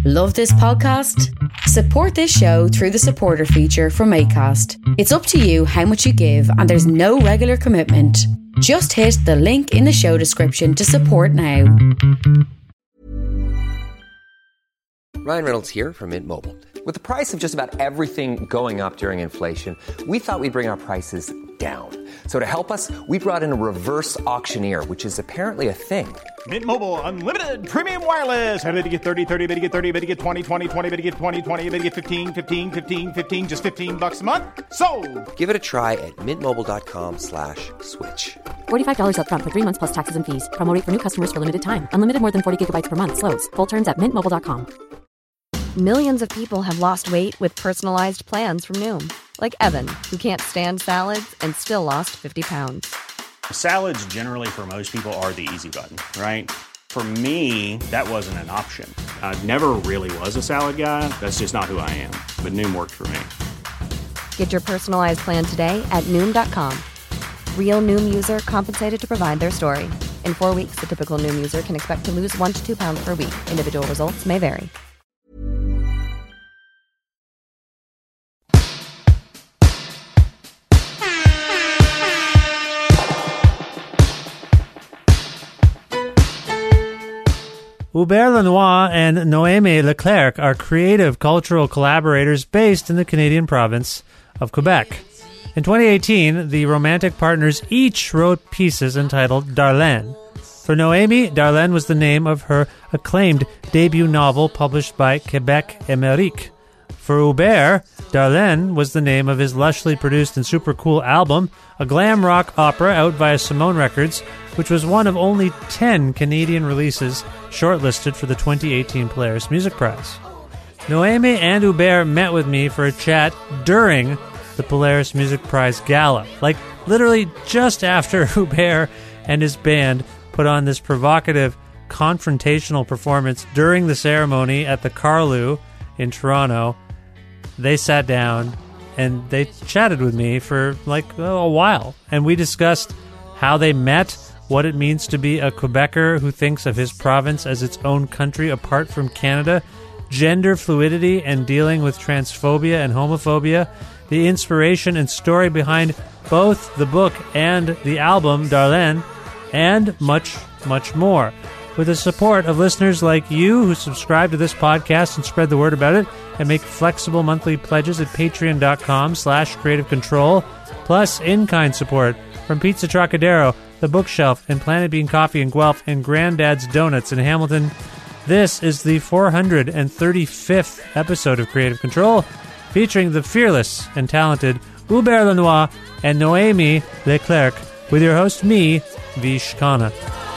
Love this podcast? Support this show through the supporter feature from Acast. It's up to you how much you give, and there's no regular commitment. Just hit the link in the show description to support now. Ryan Reynolds here from Mint Mobile. With the price of just about everything going up during inflation, we thought we'd bring our prices down. So to help us, we brought in a reverse auctioneer, which is apparently a thing. Mint Mobile Unlimited Premium Wireless. How to get 30, 30, bit to get 30, bit to get 20, 20, 20, bit to get 20, 20, bit to get 15, 15, 15, 15, just $15 a month? Sold! Give it a try at mintmobile.com/switch. $45 up front for 3 months plus taxes and fees. Promo rate for new customers for limited time. Unlimited more than 40 gigabytes per month. Slows full terms at mintmobile.com. Millions of people have lost weight with personalized plans from Noom. Like Evan, who can't stand salads and still lost 50 pounds. Salads generally for most people are the easy button, right? For me, that wasn't an option. I never really was a salad guy. That's just not who I am. But Noom worked for me. Get your personalized plan today at Noom.com. Real Noom user compensated to provide their story. In 4 weeks, the typical Noom user can expect to lose 1 to 2 pounds per week. Individual results may vary. Hubert Lenoir and Noémie Leclerc are creative cultural collaborators based in the Canadian province of Quebec. In 2018, the romantic partners each wrote pieces entitled Darlene. For Noémie, Darlene was the name of her acclaimed debut novel published by Québec Émerique. For Hubert, Darlene was the name of his lushly produced and super cool album, a glam rock opera out via Simone Records, which was one of only 10 Canadian releases shortlisted for the 2018 Polaris Music Prize. Noémie and Hubert met with me for a chat during the Polaris Music Prize Gala, like literally just after Hubert and his band put on this provocative, confrontational performance during the ceremony at the Carlu in Toronto. They sat down and they chatted with me for like a while, and we discussed how they met, what it means to be a Quebecer who thinks of his province as its own country apart from Canada, gender fluidity and dealing with transphobia and homophobia, the inspiration and story behind both the book and the album, Darlene, and much, much more. With the support of listeners like you who subscribe to this podcast and spread the word about it and make flexible monthly pledges at patreon.com/creative control, plus in-kind support from Pizza Trocadero, The Bookshelf, and Planet Bean Coffee in Guelph, and Granddad's Donuts in Hamilton. This is the 435th episode of Creative Control, featuring the fearless and talented Hubert Lenoir and Noémie Leclerc, with your host, me, Vish Khanna.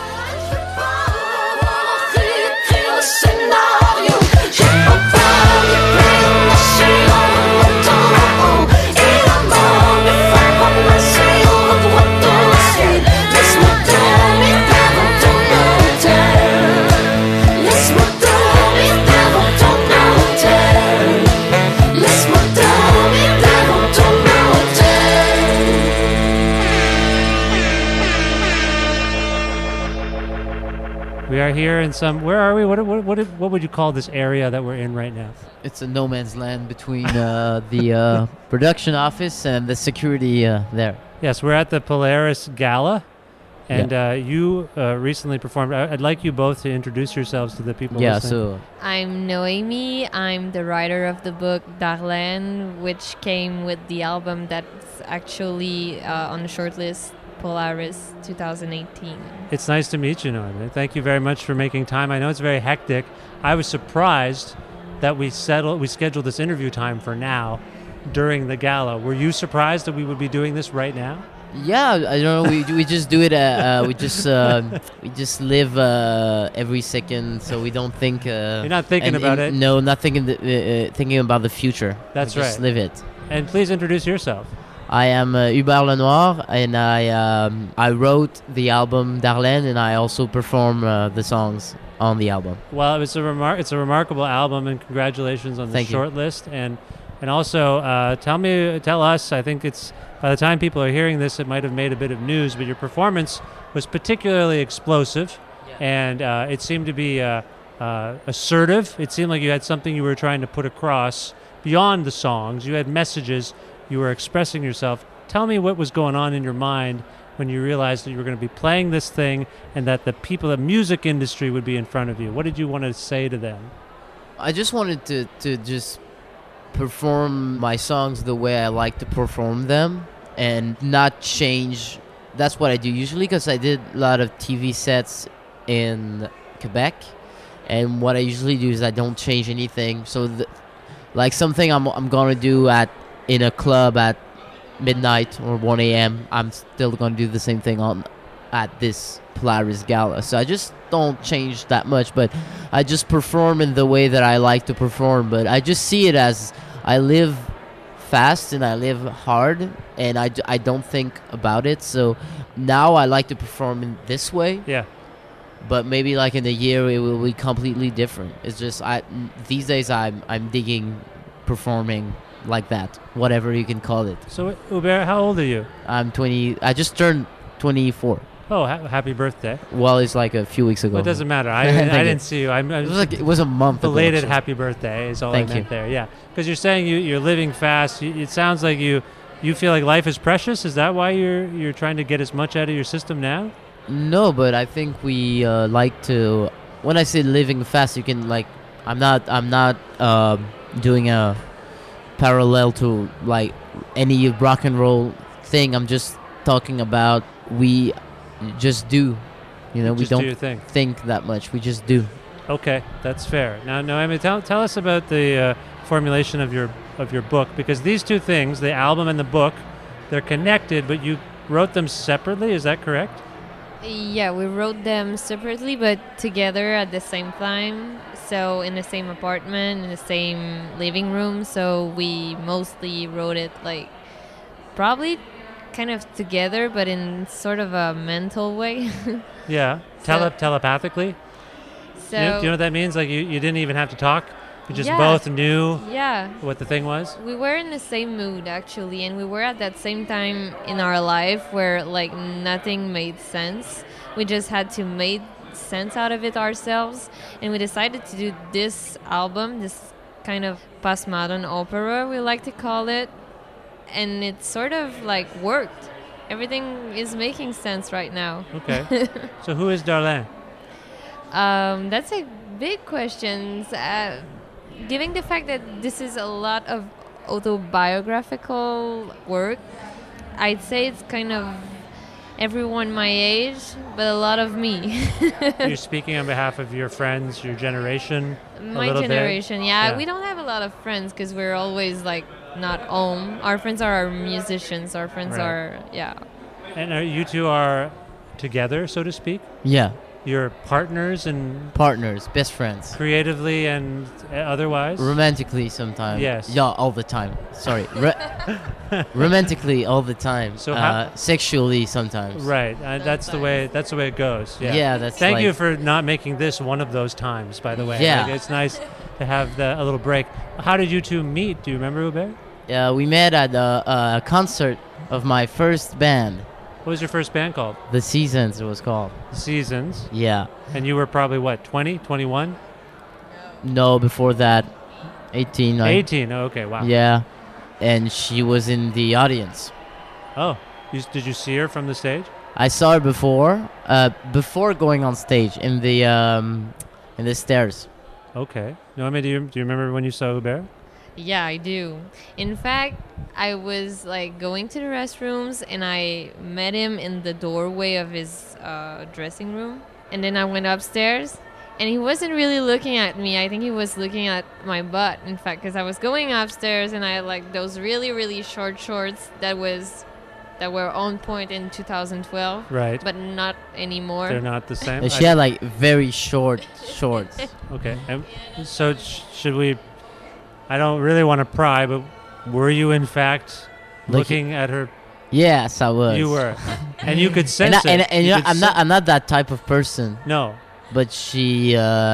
We are here in some... Where are we? What would you call this area that we're in right now? It's a no man's land between the production office and the security there. Yes, we're at the Polaris Gala, and you recently performed. I'd like you both to introduce yourselves to the people listening. So I'm Noémie. I'm the writer of the book Darlene, which came with the album that's actually on the shortlist, Polaris 2018. It's nice to meet you, Noémie. Thank you very much for making time. I know it's very hectic. I was surprised that we scheduled this interview time for now during the gala. Were you surprised that we would be doing this right now? Yeah, I don't know. We just do it. We just live every second, so we don't think. You're not thinking about it. No, not thinking about the future. That's we right. Just live it. And please introduce yourself. I am Hubert Lenoir, and I wrote the album Darlene, and I also perform the songs on the album. Well, it's a remarkable album, and congratulations on the shortlist. And also tell us. I think it's by the time people are hearing this, it might have made a bit of news, but your performance was particularly explosive, and it seemed to be assertive. It seemed like you had something you were trying to put across beyond the songs. You had messages. You were expressing yourself. Tell me what was going on in your mind when you realized that you were going to be playing this thing and that the people, the music industry would be in front of you. What did you want to say to them? I just wanted to just perform my songs the way I like to perform them and not change. That's what I do usually, because I did a lot of TV sets in Quebec, and what I usually do is I don't change anything. So like something I'm gonna do in a club at midnight or 1 a.m., I'm still gonna do the same thing at this Polaris Gala. So I just don't change that much, but I just perform in the way that I like to perform. But I just see it as I live fast and I live hard, and I don't think about it. So now I like to perform in this way. Yeah. But maybe like in a year it will be completely different. It's just these days I'm digging performing like that, whatever you can call it. So Hubert, how old are you? I'm 20. I just turned 24. Oh, happy birthday. Well, it's like a few weeks ago. Well, it doesn't matter. I didn't see you. It was a month ago. Belated happy birthday is all Thank I meant you. there. Yeah, because you're saying you're living fast. It sounds like you feel like life is precious. Is that why you're trying to get as much out of your system now? No, but I think we like to. When I say living fast, you can like. I'm not doing a parallel to like any rock and roll thing. I'm just talking about we just do. You know, we Just do don't your thing. think that much. We just do. Okay, that's fair. Now, Noemi, tell us about the formulation of your book, because these two things, the album and the book, they're connected, but you wrote them separately. Is that correct? Yeah, we wrote them separately but together at the same time. So in the same apartment, in the same living room. So we mostly wrote it like probably kind of together, but in sort of a mental way. Yeah, telepathically. So Do you know what that means? Like you didn't even have to talk. You just Yeah. both knew yeah, what the thing was. we were in the same mood actually, and we were at that same time in our life where like nothing made sense. We just had to make sense out of it ourselves, and we decided to do this album, this kind of postmodern opera we like to call it, and it sort of like worked. Everything is making sense right now. Okay. So who is Darlene? That's a big question. Given the fact that this is a lot of autobiographical work, I'd say it's kind of everyone my age, but a lot of me. You're speaking on behalf of your friends, your generation. My a little generation, bit? yeah. We don't have a lot of friends because we're always like not home. Our friends are our musicians. Our friends Right. are, yeah. And you two are together, so to speak. Yeah, You're partners and partners, best friends. creatively and otherwise. Romantically sometimes. Yes. Yeah, all the time. Sorry. Romantically all the time. So how- sexually sometimes. Right. That's the way. That's the way it goes. Yeah. Yeah, that's Thank like- you for not making this one of those times. By the way. Yeah. Like, it's nice to have a little break. How did you two meet? Do you remember, Hubert? We met at a concert of my first band. What was your first band called? The Seasons, it was called. Seasons. Yeah. And you were probably what, 20, 21? No, before that, 18. 18. Oh, okay. Wow. Yeah. And she was in the audience. Oh, did you see her from the stage? I saw her before going on stage in the stairs. Okay. Noemi, do you remember when you saw Hubert? Yeah, I do. In fact, I was like going to the restrooms and I met him in the doorway of his dressing room. And then I went upstairs and he wasn't really looking at me. I think he was looking at my butt, in fact, because I was going upstairs and I had like those really, really short shorts that were on point in 2012. Right. But not anymore. They're not the same. And she had like very short shorts. Okay. And so should we? I don't really want to pry, but were you in fact looking at her? Yes, I was. You were, and you could sense and it. you know, I'm not that type of person. No. But she,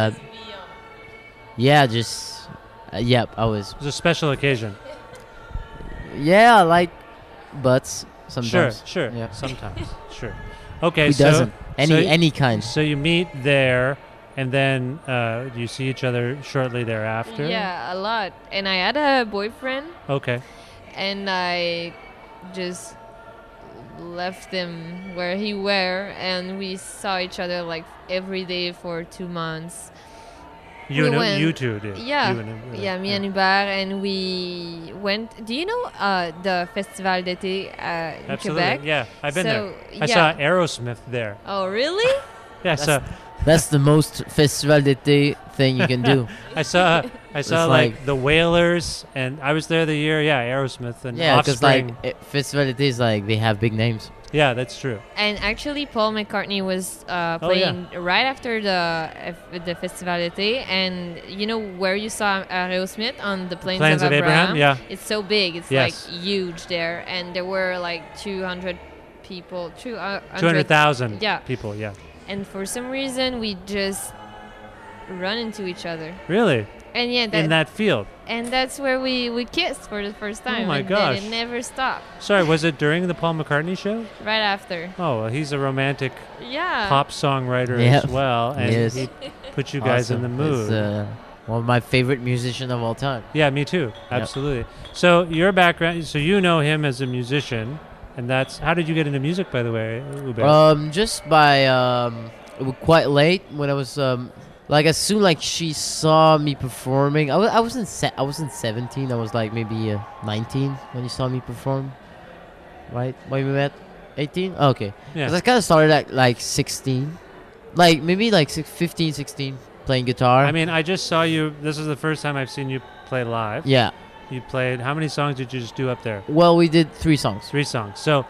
just, yep, I was. It was a special occasion. Yeah, I like butts sometimes. Sure. Yeah. Sometimes. Sure. Okay. Who so doesn't? so- Any kind. So you meet there. And then you see each other shortly thereafter? Yeah, a lot. And I had a boyfriend, Okay. and I just left him where he were, and we saw each other like every day for 2 months. You We and went- you two did. Yeah, You and him, yeah, me and Hubert, and we went. Do you know the Festival d'été in Absolutely. Quebec? Yeah, I've been So, there. I yeah. saw Aerosmith there. Oh, really? Yeah, I saw. That's the most Festival d'été thing you can do. I saw It's like like- the Wailers, and I was there the year. Yeah, Aerosmith and Yeah, because Offspring. like Festival d'été is like they have big names. Yeah, that's true. And actually, Paul McCartney was Oh, playing right after the Festival d'été, and you know where you saw Aerosmith on the Plains of Abraham? yeah. It's so big. It's Yes. like huge there, and there were like 200 people, 200,000 Yeah. people. Yeah. And for some reason, we just run into each other. Really? And yeah, In that field. and that's where we kissed for the first time. my and gosh. then it never stopped. Sorry, was it during the Paul McCartney show? Right after. Oh, well, he's a romantic Yeah. pop songwriter Yeah. as well, and Yes. he put you guys in the Awesome. mood. It's one of my favorite musicians of all time. Yeah, me too. Absolutely. So your background, so you know him as a musician, and that's how did you get into music, by the way, Hubert? Just by quite late when I was like as soon like she saw me performing. I wasn't 17. I was like maybe 19 when you saw me perform. Right? When we met, 18. Oh, okay. Yeah. 'Cause I kind of started at like 16, like maybe like 15, 16, playing guitar. I mean, I just saw you. This is the first time I've seen you play live. yeah. You played. How many songs did you just do up there? Well, we did 3 songs. 3 songs. So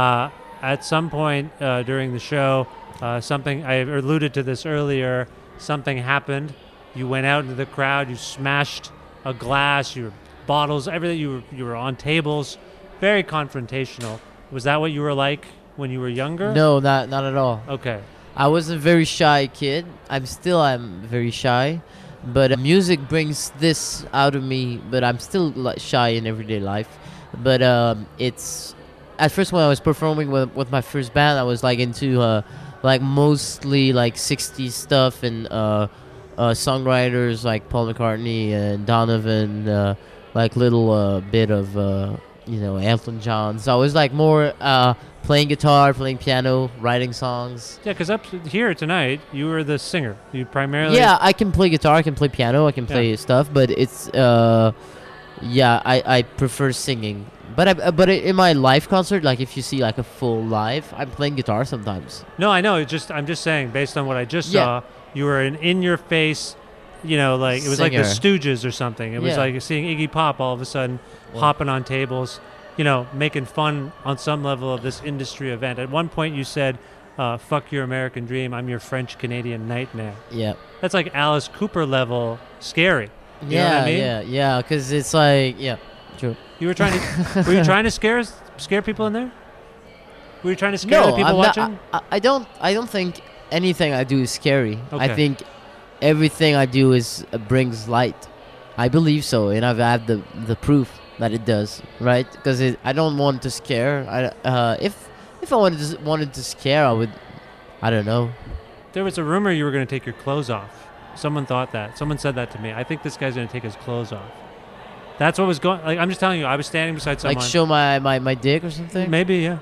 at some point during the show, something I alluded to this earlier. Something happened. You went out into the crowd. You smashed a glass. Your bottles. Everything. You were on tables. Very confrontational. Was that what you were like when you were younger? No, not at all. Okay. I was a very shy kid. I'm very shy, but music brings this out of me. But I'm still like shy in everyday life. But it's at first when I was performing with my first band, I was like into like mostly like 60s stuff and songwriters like Paul McCartney and Donovan, like little bit of Elton John. So I was like more playing guitar, playing piano, writing songs. Yeah, because up here tonight, you were the singer. You primarily. Yeah, I can play guitar, I can play piano, I can play stuff, but it's I prefer singing. But in my live concert, like if you see like a full live, I'm playing guitar sometimes. No, I know. I'm just saying, based on what I just saw, you were an in-your-face. Like it was like the Singer. Stooges or something. It was Yeah. like seeing Iggy Pop all of a sudden hopping on tables, making fun on some level of this industry event. At one point, you said, "Fuck your American dream. I'm your French Canadian nightmare." Yeah. That's like Alice Cooper level scary. You know what I mean? Yeah, because it's like, true. You were trying to. Were you trying to scare people in there? Were you trying to scare the people I'm watching? Not, I don't think anything I do is scary. Okay. I think everything I do is brings light. I believe so, and I've had the proof that it does, right? Because I don't want to scare. If I wanted to scare, I would. I don't know. There was a rumor you were going to take your clothes off. Someone thought that. Someone said that to me. I think this guy's going to take his clothes off. That's what was going. Like I'm just telling you, I was standing beside someone. Like show my dick or something. Maybe, yeah.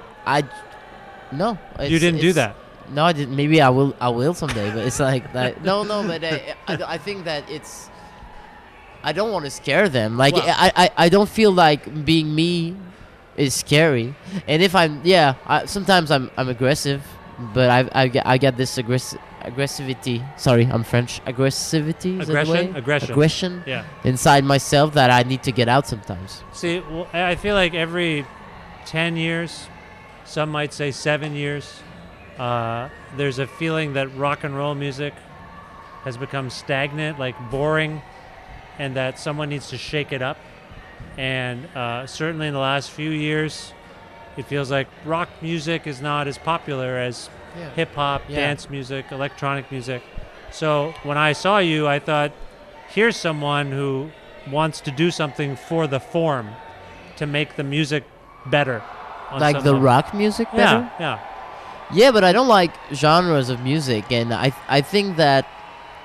No. You didn't do that. No, I didn't. Maybe I will someday. But it's like that. No. But I think that it's. I don't want to scare them. Like Well- I don't feel like being me is scary. And if sometimes I'm aggressive, but I get this aggressivity. Sorry, I'm French. Aggressivity. Is that the way? Aggression. Yeah. Inside myself that I need to get out sometimes. See, well, I feel like every 10 years, some might say 7 years, there's a feeling that rock and roll music has become stagnant, like boring, and that someone needs to shake it up. And certainly in the last few years, it feels like rock music is not as popular as hip-hop, dance music, electronic music. So when I saw you, I thought, here's someone who wants to do something for the form to make the music better. Like the rock music better? Yeah. Yeah, but I don't like genres of music, and I think that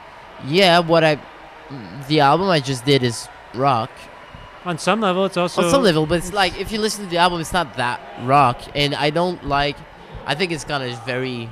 Yeah, the album I just did is rock. On some level, it's also On some level, but it's like, if you listen to the album, it's not that rock. And I think it's kind of very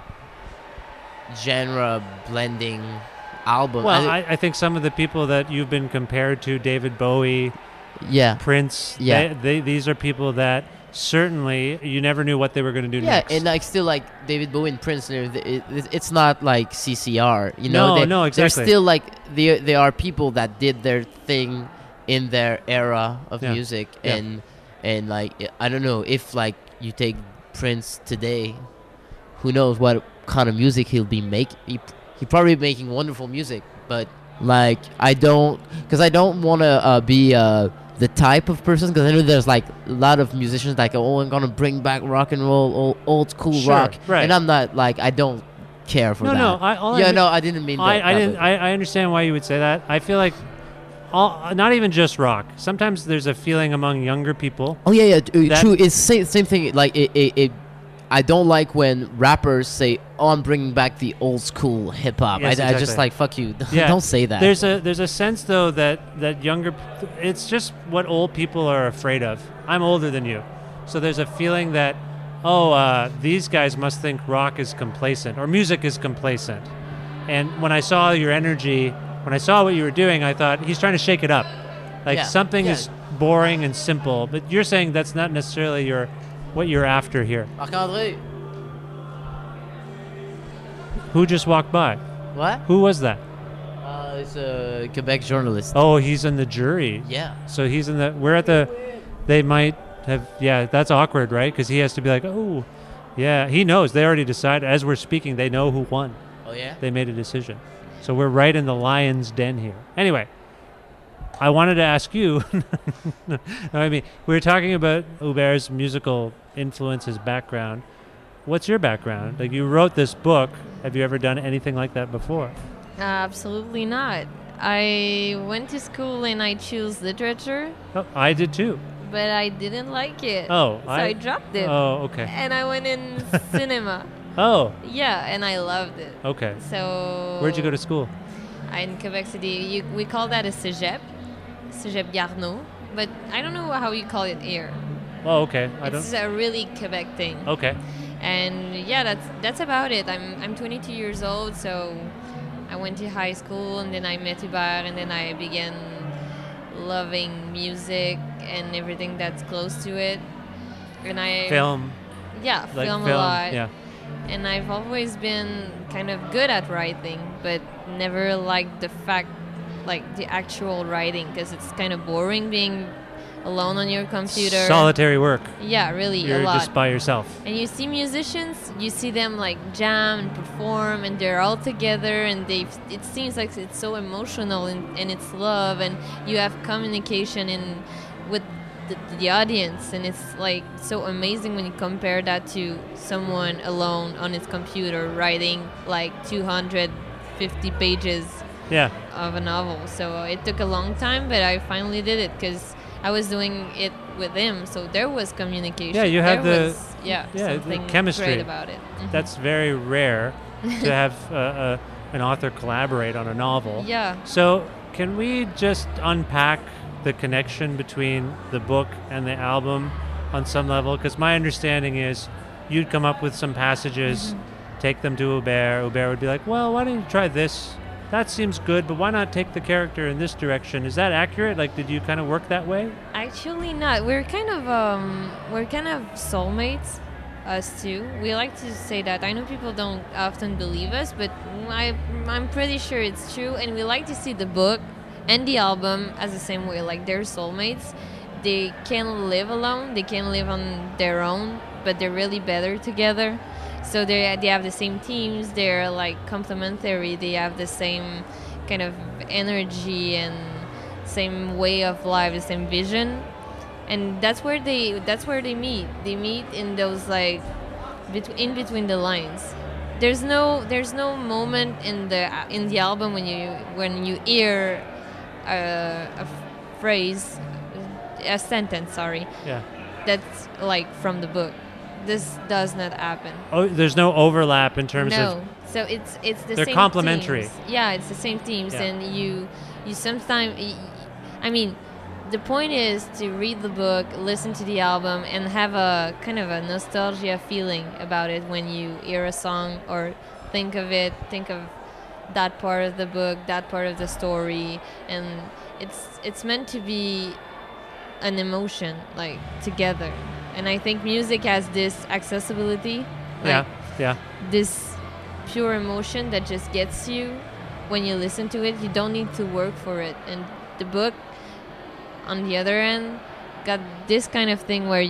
genre blending album. Well, I think some of the people that you've been compared to, David Bowie, Prince, these are people that certainly you never knew what they were going to do next. Yeah, and like still like David Bowie and Prince, it's not like CCR, you know? No, no, exactly. They're still like, they are people that did their thing in their era of music, and like, I don't know, if like you take Prince today, who knows what kind of music he'll be making. He probably making wonderful music, but like I don't want to be the type of person, because I know there's like a lot of musicians like, oh, I'm gonna bring back rock and roll, old school rock, right. And I'm not like, I don't care for that. I didn't mean that. I understand why you would say that. I feel like not even just rock. Sometimes there's a feeling among younger people. Oh yeah, true. It's same thing. Like I don't like when rappers say, "Oh, I'm bringing back the old school hip hop." Yes, I just like, fuck you. Don't say that. There's a sense though that younger, it's just what old people are afraid of. I'm older than you, so there's a feeling that, these guys must think rock is complacent or music is complacent. And when I saw your energy, when I saw what you were doing, I thought he's trying to shake it up. Like something is boring and simple, but you're saying that's not necessarily what you're after here. Marc-André. Who just walked by? What? Who was that? It's a Quebec journalist. Oh, he's in the jury. Yeah. So he's in they might have, that's awkward, right? Because he has to be like, oh, yeah, he knows. They already decided, as we're speaking, they know who won. Oh, yeah? They made a decision. So we're right in the lion's den here. Anyway, I wanted to ask you, we were talking about Hubert's musical influence, his background. What's your background? Like, you wrote this book. Have you ever done anything like that before? Absolutely not. I went to school and I chose literature. Oh, I did too. But I didn't like it. Oh, so I dropped it. Oh, okay. And I went in cinema. Oh. Yeah, and I loved it. Okay. So. Where'd you go to school? In Quebec City. We call that a cégep. Cégep Garneau. But I don't know how you call it here. Oh, okay. It's a really Quebec thing. Okay. And yeah, that's about it. I'm 22 years old, so I went to high school and then I met Hubert and then I began loving music and everything that's close to it. And film. Yeah, film a lot. Yeah. And I've always been kind of good at writing, but never liked the actual writing, because it's kind of boring being alone on your computer. Solitary work. Yeah, really, You're a lot. just by yourself. And you see musicians, you see them like jam and perform, and they're all together, and it seems like it's so emotional, and it's love, and you have communication with the audience, and it's like so amazing when you compare that to someone alone on his computer writing like 250 pages of a novel. So it took a long time, but I finally did it because I was doing it with him, so there was communication. Yeah, you had something the chemistry great about it. Mm-hmm. That's very rare to have an author collaborate on a novel. Yeah. So can we just unpack the connection between the book and the album on some level? Because my understanding is you'd come up with some passages, take them to Hubert. Hubert would be like, well, why don't you try this? That seems good, but why not take the character in this direction? Is that accurate? Like, did you kind of work that way? Actually not. We're kind of soulmates, us two. We like to say that. I know people don't often believe us, but I'm pretty sure it's true. And we like to see the book and the album as the same way. Like, they're soulmates. They can live alone. They can live on their own, but they're really better together. So they have the same themes. They're like complementary. They have the same kind of energy and same way of life, the same vision, and that's where they meet. They meet in those like in between the lines. There's no moment in the album when you hear a phrase, a sentence. Sorry. Yeah. That's like from the book. this does not happen. Oh, there's no overlap in terms No. of. So it's the They're same complementary. themes. Yeah, it's the same themes, Yeah. and you sometimes. I mean, the point is to read the book, listen to the album, and have a kind of a nostalgia feeling about it when you hear a song or think of it. Think of that part of the book, that part of the story, and it's meant to be an emotion, like, together. And I think music has this accessibility, like Yeah. this pure emotion that just gets you when you listen to it. You don't need to work for it. And the book, on the other end, got this kind of thing where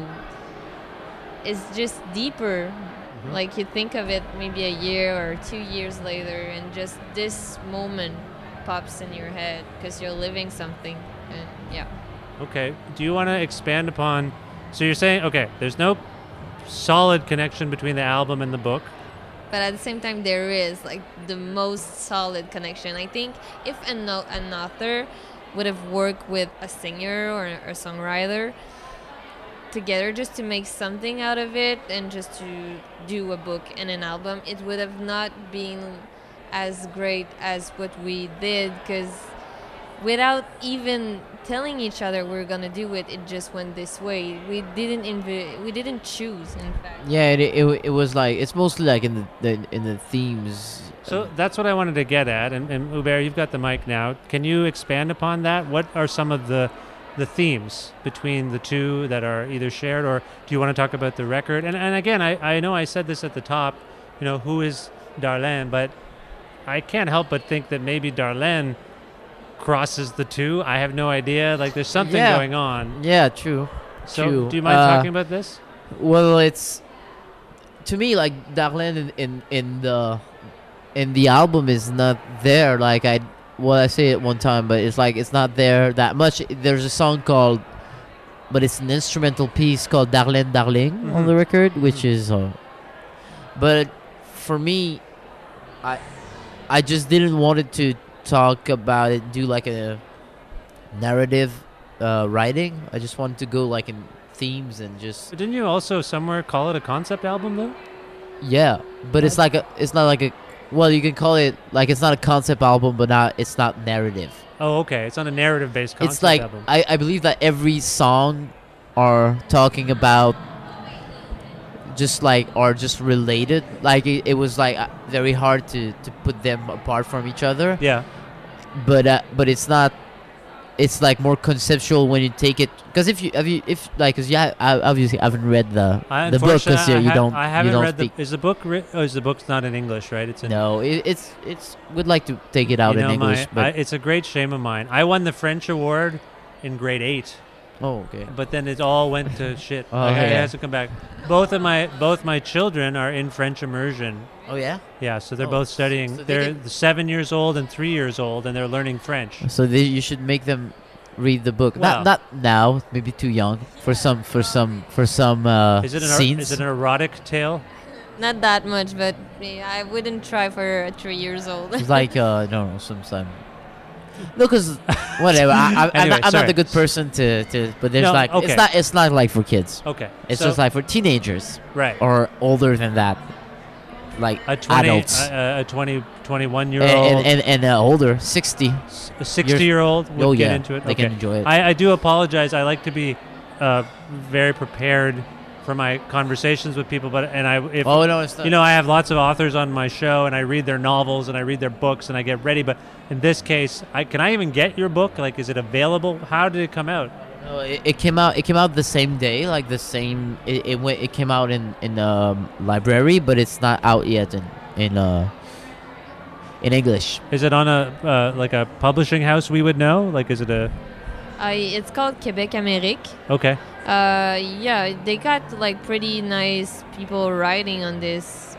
it's just deeper. Like, you think of it maybe a year or 2 years later, and just this moment pops in your head because you're living something. And yeah. Okay. Do you want to expand upon? So you're saying, okay, there's no solid connection between the album and the book. But at the same time, there is, like, the most solid connection. I think if an author would have worked with a singer or a songwriter together just to make something out of it and just to do a book and an album, it would have not been as great as what we did, because without even telling each other we're gonna do it, it just went this way. We didn't choose, in fact. Yeah, it was like, it's mostly like in the themes. So that's what I wanted to get at. And Hubert, you've got the mic now. Can you expand upon that? What are some of the themes between the two that are either shared, or do you want to talk about the record? And again, I know I said this at the top, who is Darlene, but I can't help but think that maybe Darlene crosses the two. I have no idea. Like, there's something going on. Yeah, true. So true. Do you mind talking about this? Well, it's, to me, like, Darlene in the album is not there. Like, I say it one time, but it's like, it's not there that much. There's a song called, but it's an instrumental piece called Darlene Darling on the record, which is but for me, I just didn't want it to talk about it, do like a narrative writing. I just wanted to go like in themes and just. But didn't you also somewhere call it a concept album though? Yeah, but it's not like a. Well, you can call it, like, it's not a concept album, but it's not narrative. Oh, okay. It's not a narrative-based concept it's like, album. I believe that every song are talking about just related. Like, it was like very hard to put them apart from each other. Yeah. But it's not. It's like more conceptual when you take it, because because I obviously haven't read the book, because you don't. I haven't read speak. Is the book? Is the book's not in English, right? It's in. No, it's. Would like to take it out in English. But it's a great shame of mine. I won the French award in grade 8. Oh, okay. But then it all went to shit. Oh, Like, yeah. it has to come back. Both my children are in French immersion. Oh, yeah. Yeah, so they're Oh, both studying. so they They're 7 years old and 3 years old, and they're learning French. So you should make them read the book. Well- Not now. Maybe too young for some scenes. Is it an erotic tale? Not that much, but yeah, I wouldn't try for a 3 years old. It's like no, some. No, because whatever. I'm Anyway, not sorry. the good person to. But there's No, like okay. it's not like for kids. Okay. It's so- just like for teenagers Right. or older than that, like a 20, adults a 21-year-old, and older 60. a 60-year-old would Oh, get yeah, into it. they can enjoy it. I do apologize. I like to be very prepared for my conversations with people, if Oh no, it's not. I have lots of authors on my show, and I read their novels and I read their books and I get ready. But in this case, can I even get your book? Like, is it available? How did it come out? No, it came out. It came out the same day, like the same. It came out in library, but it's not out yet in English. Is it on a like a publishing house we would know? Like, is it a? It's called Québec Amérique. Okay. Yeah, they got like pretty nice people writing on this.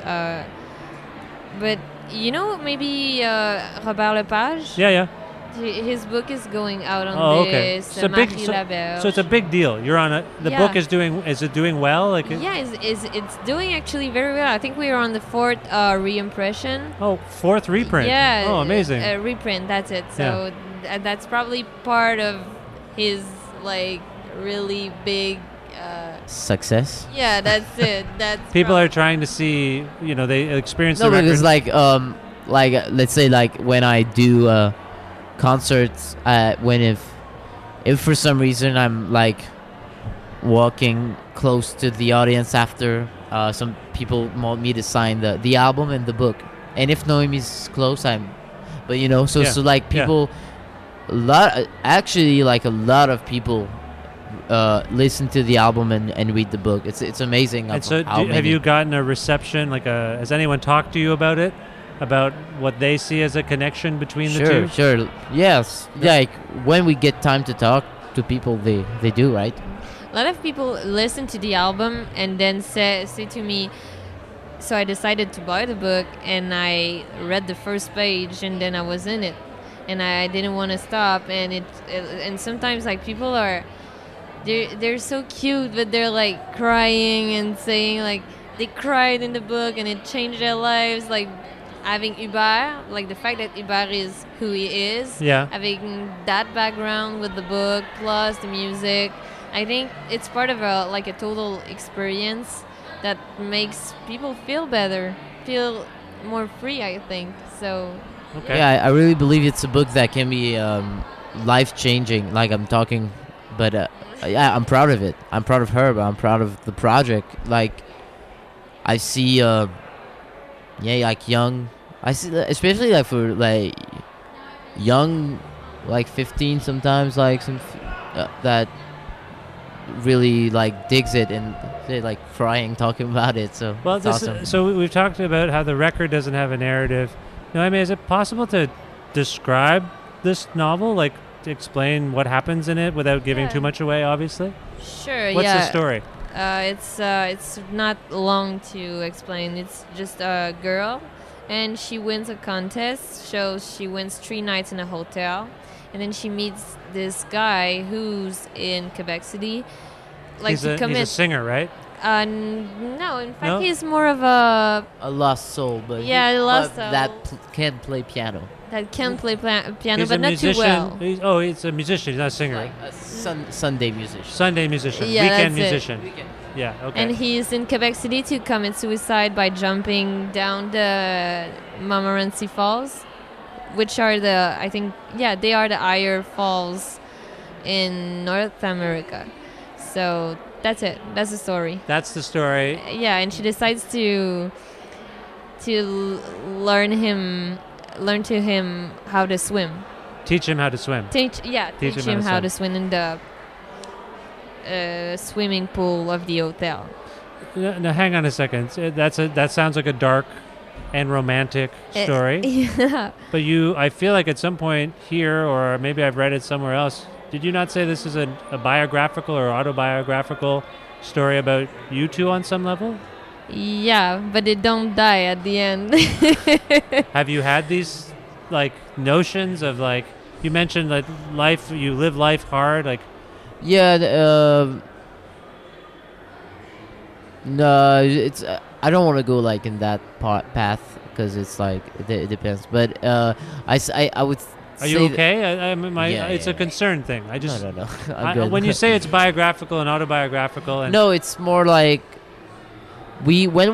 But maybe Robert Lepage. Yeah. His book is going out on Oh, okay. this. So Marie big. Laberge. So it's a big deal. You're on a. The Yeah. book is doing. Is it doing well? Like. Yeah, it's doing actually very well. I think we are on the 4th reimpression. Oh, 4th reprint. Yeah. Oh, amazing. Reprint. That's it. So that's probably part of his like really big Success. Yeah, that's it. That's People are trying to see, they experience No, the record. because let's say like when I do concerts, if for some reason I'm like walking close to the audience after, some people want me to sign the album and the book, and if Noemi's close, so like people, a lot of people listen to the album and read the book. It's amazing. And so, have you gotten a reception? Has anyone talked to you about it? About what they see as a connection between the two? Sure. Yes. Like when we get time to talk to people, they do, right? A lot of people listen to the album and then say to me, so I decided to buy the book, and I read the first page, and then I was in it, and I didn't want to stop. And sometimes like people they're so cute, but they're like crying and saying like they cried in the book and it changed their lives. Like having Hubert, like the fact that Hubert is who he is, having that background with the book plus the music, I think it's part of a total experience that makes people feel better, feel more free, I think. So okay. Yeah, I really believe it's a book that can be life-changing. Like I'm talking, but I'm proud of it. I'm proud of her, but I'm proud of the project. Like I see young. I see, especially like for like young, like 15 sometimes, like some that really like digs it and they're like crying talking about it. So well, it's awesome. So we've talked about how the record doesn't have a narrative. Is it possible to describe this novel, like to explain what happens in it without giving too much away? Obviously. Sure. What's the story? It's not long to explain. It's just a girl, and she wins a contest. So she wins 3 nights in a hotel, and then she meets this guy who's in Quebec City. He's a singer, right? No, in fact, he's more of a lost soul, but a lost soul that can play piano. That can play piano, he's but not too well. He's a musician. He's not a singer. Like a Sunday musician. Sunday musician. Yeah, Weekend musician. Yeah, okay. And he's in Quebec City to commit suicide by jumping down the Montmorency Falls, which are they are the higher falls in North America. So that's it. That's the story. That's the story. Yeah, and she decides to learn to him how to swim. Teach him how to swim. Teach him how to swim in the swimming pool of the hotel. Now, hang on a second. That sounds like a dark and romantic story. Yeah. But I feel like at some point here, or maybe I've read it somewhere else, did you not say this is a biographical or autobiographical story about you two on some level? Yeah, but they don't die at the end. Have you had these like notions of like, you mentioned that you live life hard, like? Yeah, no, it's I don't want to go like in that path because it's like it depends. But I would. Are you okay? It's a concern thing. I just no. I'm good. When you say it's biographical and autobiographical, and no, it's more like when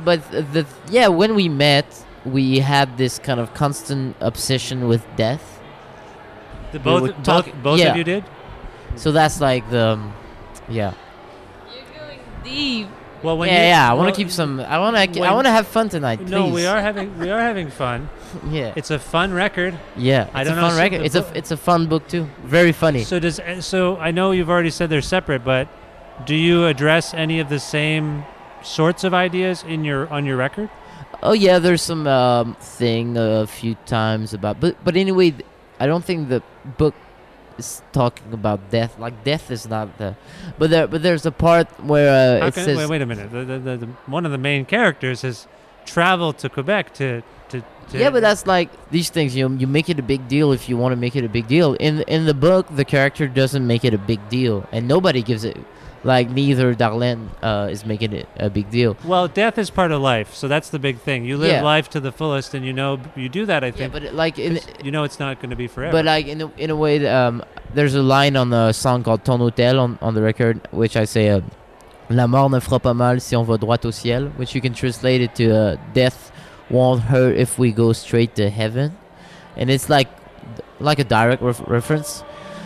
we met, we had this kind of constant obsession with death. Both of you did. So that's like the You're going deep. Well, I want to keep some. I want to have fun tonight. Please. No, we are having fun. Yeah, it's a fun record. Yeah, it's a fun record. It's a fun book too. Very funny. So I know you've already said they're separate, but do you address any of the same sorts of ideas on your record? Oh yeah, there's some thing a few times about, but anyway, I don't think the book is talking about death. Like death is not but there's a part where it says. Wait a minute. The one of the main characters has traveled to Quebec to. Yeah, but that's like these things. You make it a big deal if you want to make it a big deal. In the book, the character doesn't make it a big deal, and nobody gives it. like neither Darlene is making it a big deal. Well, death is part of life, so that's the big thing. You live Yeah. life to the fullest, and you know you do that. I Yeah, think, but like you know it's not going to be forever. but like in a way, there's a line on a song called Ton Hôtel on the record, which I say, La mort ne fera pas mal si on va droit au ciel, which you can translate it to death won't hurt if we go straight to heaven, and it's like a direct reference.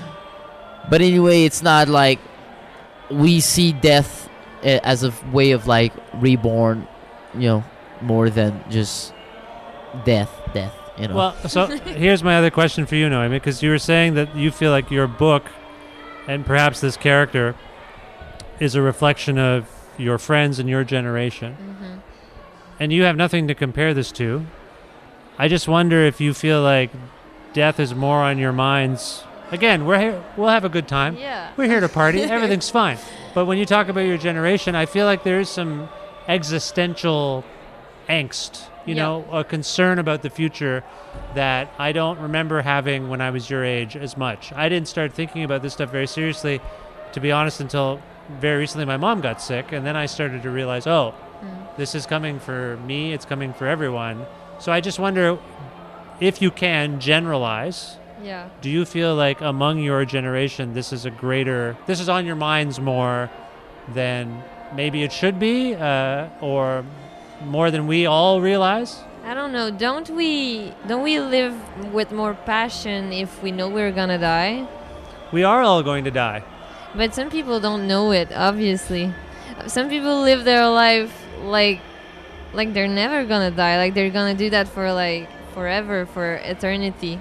But anyway, it's not like we see death as a way of like reborn, more than just death. Well, so here's my other question for you, Noemi, because you were saying that you feel like your book and perhaps this character is a reflection of your friends and your generation. Mm-hmm. And you have nothing to compare this to. I just wonder if you feel like death is more on your minds. Again, we're here, we'll have a good time. Yeah. We're here to party. Everything's fine. But when you talk about your generation, I feel like there is some existential angst, a concern about the future that I don't remember having when I was your age as much. I didn't start thinking about this stuff very seriously, to be honest, until very recently my mom got sick, and then I started to realize, this is coming for me, it's coming for everyone. So I just wonder if you can generalize. Yeah. Do you feel like among your generation this is on your minds more than maybe it should be, or more than we all realize? I don't know. Don't we live with more passion if we know we're gonna die? We are all going to die. But some people don't know it, obviously. Some people live their life like they're never gonna die, like they're gonna do that for like forever, for eternity.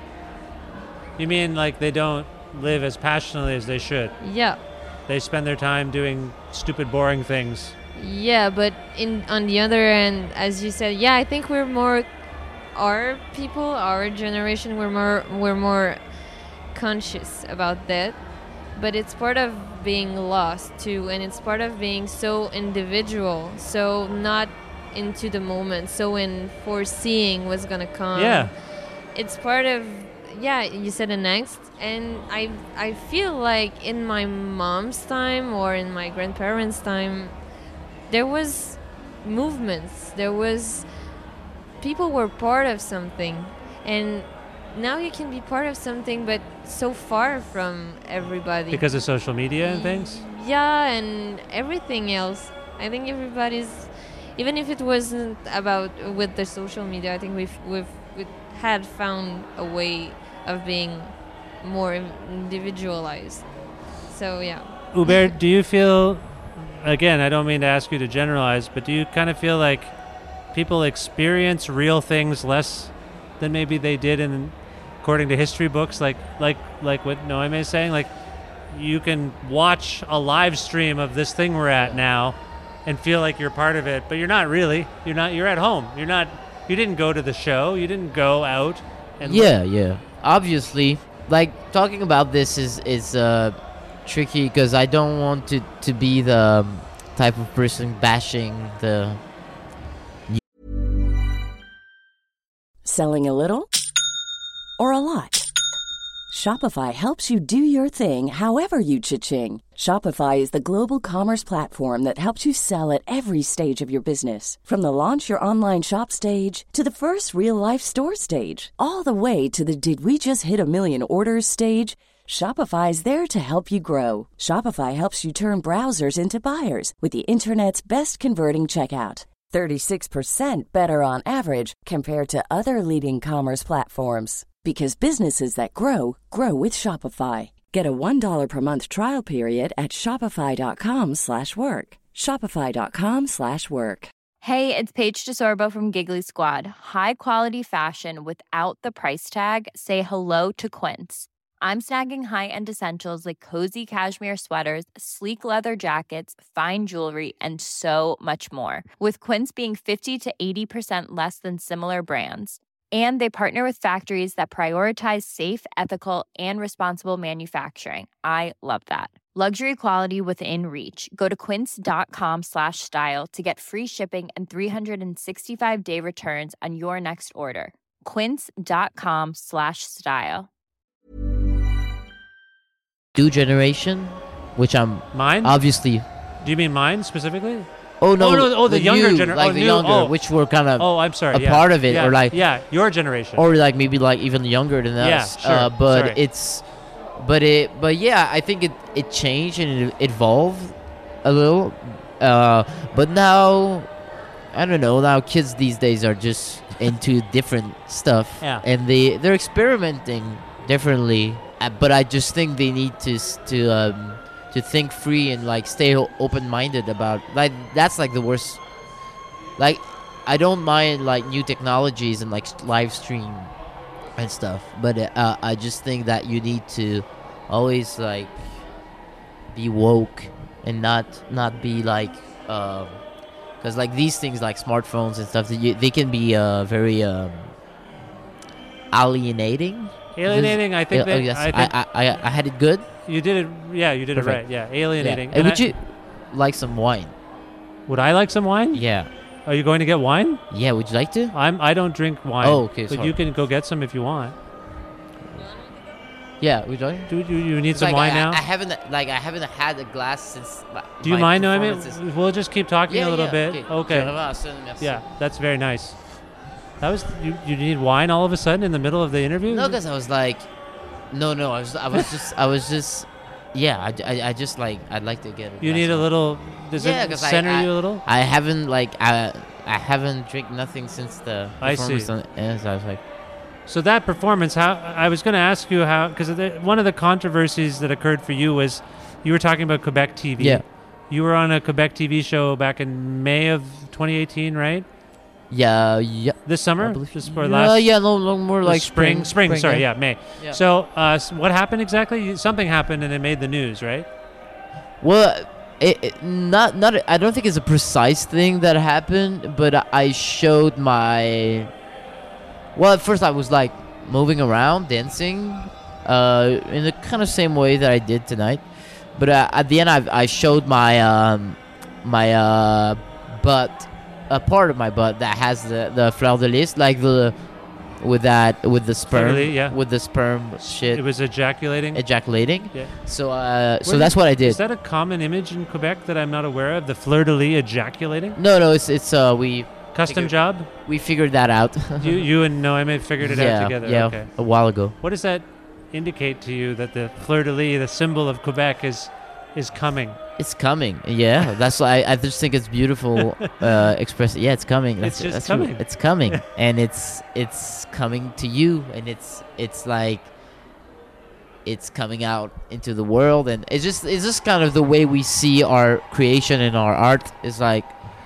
You mean like they don't live as passionately as they should? Yeah. They spend their time doing stupid, boring things. Yeah, but on the other end, as you said, I think we're more, our generation, we're more conscious about that. But it's part of being lost too, and it's part of being so individual, so not into the moment, so in foreseeing what's gonna come. Yeah. It's part of, you said an angst, and I feel like in my mom's time or in my grandparents' time, there was movements, people were part of something, and now you can be part of something but so far from everybody. Because of social media and things? Yeah, and everything else. I think everybody's, even if it wasn't about with the social media, I think we've had found a way of being more individualized. So yeah. Hubert, do you feel, again, I don't mean to ask you to generalize, but do you kind of feel like people experience real things less than maybe they did according to history books, like what Noemi is saying? Like, you can watch a live stream of this thing we're at now and feel like you're part of it, but you're not really. You're at home. You didn't go to the show. You didn't go out. And Yeah. Obviously, like, talking about this is tricky because I don't want to be the type of person bashing the. Selling a little or a lot? Shopify helps you do your thing however you cha-ching. Shopify is the global commerce platform that helps you sell at every stage of your business. From the launch your online shop stage to the first real-life store stage, all the way to the did we just hit a million orders stage. Shopify is there to help you grow. Shopify helps you turn browsers into buyers with the internet's best converting checkout. 36% better on average compared to other leading commerce platforms. Because businesses that grow with Shopify. Get a $1 per month trial period at shopify.com/work. Shopify.com/work. Hey, it's Paige DeSorbo from Giggly Squad. High quality fashion without the price tag. Say hello to Quince. I'm snagging high-end essentials like cozy cashmere sweaters, sleek leather jackets, fine jewelry, and so much more. With Quince being 50 to 80% less than similar brands. And they partner with factories that prioritize safe, ethical, and responsible manufacturing. I love that. Luxury quality within reach. Go to quince.com/style to get free shipping and 365-day returns on your next order. Quince.com/style. New generation, which I'm Mine? obviously. Do you mean mine specifically? Oh no! The younger generation, like the younger, which were kind of I'm sorry, a part of it, yeah, or like your generation, or like maybe like even younger than us. Sure. But sorry. but yeah, I think it changed and it evolved a little. But now, I don't know. Now kids these days are just into different stuff, and they're experimenting differently. But I just think they need to think free and like stay open-minded about like that's like the worst. Like I don't mind like new technologies and like live stream and stuff, but I just think that you need to always like be woke and not be like because like these things like smartphones and stuff they can be very alienating. I think that yes, I had it good. You did it. Yeah, you did Perfect. it right. Yeah, alienating. Yeah. And would you like some wine? Would I like some wine? Yeah. Are you going to get wine? Yeah. Would you like to? I don't drink wine. Oh, okay. But sorry. you can go get some if you want. Yeah. Would you like? Do you need some wine now? I haven't had a glass since. Do you mind, Noemi? We'll just keep talking a little bit. Okay. Merci. Yeah, that's very nice. That was you need wine all of a sudden in the middle of the interview? No, because I was like, no. I was just. Yeah, I just like I'd like to get. You need a little. Does it center you a little? I haven't I haven't drank nothing since the performance. I see. And so I was like. So that performance, how I was going to ask you how, because one of the controversies that occurred for you was you were talking about Quebec TV. Yeah. You were on a Quebec TV show back in May of 2018, right? Yeah. This summer? Just for no, more like spring. Sorry, yeah. May. Yeah. So what happened exactly? Something happened and it made the news, right? Well, not. I don't think it's a precise thing that happened, but I showed my. Well, at first I was like moving around, dancing, in the kind of same way that I did tonight. But at the end, I showed my my butt, a part of my butt that has the fleur de lis, like with the sperm, with the sperm shit. It was ejaculating. Yeah. So that's what I did. Is that a common image in Quebec that I'm not aware of? The fleur de lis ejaculating? No. It's we. Custom job? We figured that out. you and Noemi figured it out together. Yeah, okay. A while ago. What does that indicate to you that the fleur de lis, the symbol of Quebec, is coming? It's coming. Yeah, that's why I just think it's beautiful. Express. Yeah, it's coming. It's just coming. It's coming, and it's coming to you, and it's like it's coming out into the world, and it's just kind of the way we see our creation and our art is like.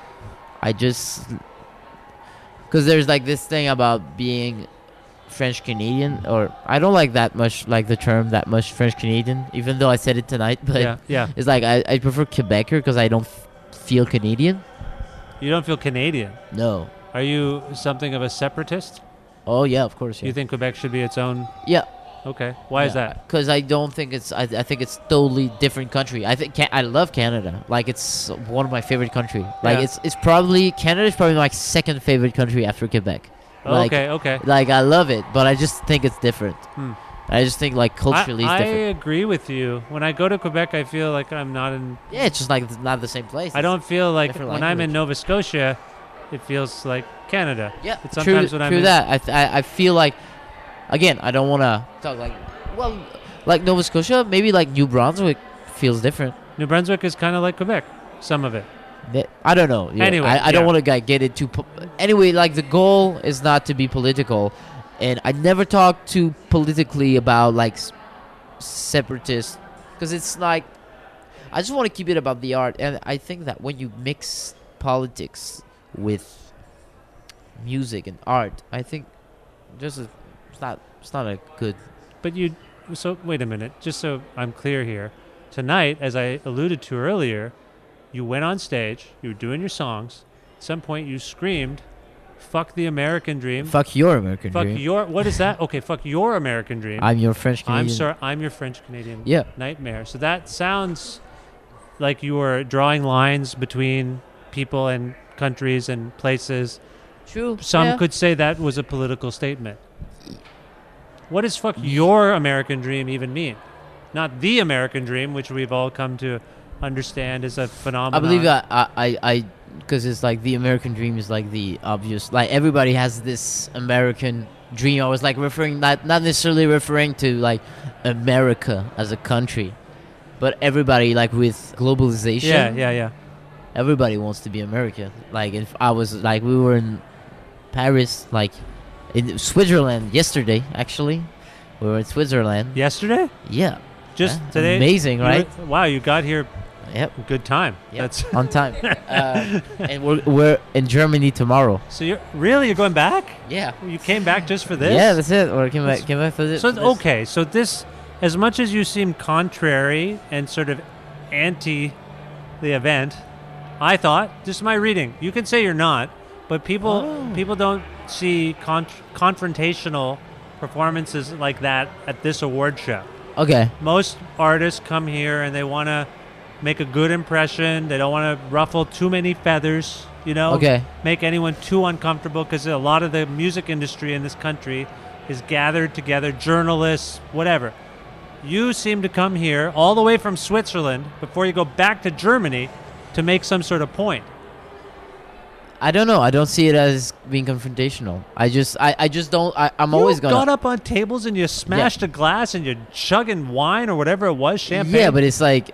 Because there's like this thing about being French Canadian, or I don't like that much, like the term that much French Canadian, even though I said it tonight. But yeah. It's like I prefer Quebecer because I don't feel Canadian. You don't feel Canadian? No. Are you something of a separatist? Oh yeah, of course. Yeah. You think Quebec should be its own? Yeah. Okay. Why is that? Because I don't think it's. I think it's totally different country. I think I love Canada. Like it's one of my favorite country. Like it's probably Canada is probably my second favorite country after Quebec. Like, okay. Like I love it, but I just think it's different. I just think like culturally it's different. I agree with you. When I go to Quebec, I feel like I'm not in. Yeah, it's just like it's not the same place. I don't feel like when I'm in Nova Scotia, it feels like Canada. Yeah, it's sometimes when I'm in that. I feel like. Again, I don't want to talk like Nova Scotia, maybe like New Brunswick feels different. New Brunswick is kind of like Quebec, some of it. I don't know. Yeah. Anyway, I don't want to get into. Anyway, like the goal is not to be political, and I never talk too politically about like separatists because it's like I just want to keep it about the art, and I think that when you mix politics with music and art, I think just. It's not a good. But so wait a minute, just so I'm clear here. Tonight, as I alluded to earlier, you went on stage, you were doing your songs. At some point, you screamed, "Fuck the American dream." Fuck your American dream. What is that? Okay, fuck your American dream. I'm your French Canadian. I'm sorry, I'm your French Canadian nightmare. So that sounds like you were drawing lines between people and countries and places. True. Some could say that was a political statement. What does "fuck your American dream" even mean? not the American dream, which we've all come to understand is a phenomenon. I believe I because it's like the American dream is like the obvious, like everybody has this American dream. I was like referring, not necessarily referring to like America as a country, but everybody, like with globalization. Yeah. Everybody wants to be American. Like if I was like, we were in Paris, like in Switzerland yesterday. Actually, we were in Switzerland yesterday. Yeah, just today. Amazing, right? Wow, you got here. Yep. Good time. Yep. That's on time. And we're in Germany tomorrow. So you're going back? Yeah. You came back just for this? Yeah, that's it. Or came back for this. So okay, so this, as much as you seem contrary and sort of anti the event, I thought, just my reading. You can say you're not, but people don't see confrontational performances like that at this award show. Okay. Most artists come here and they want to make a good impression. They don't want to ruffle too many feathers, Okay. Make anyone too uncomfortable, because a lot of the music industry in this country is gathered together, journalists, whatever. You seem to come here all the way from Switzerland before you go back to Germany to make some sort of point. I don't know. I don't see it as being confrontational. I just don't. I'm always gonna. You got up on tables and you smashed a glass and you're chugging wine or whatever it was, champagne. Yeah, but it's like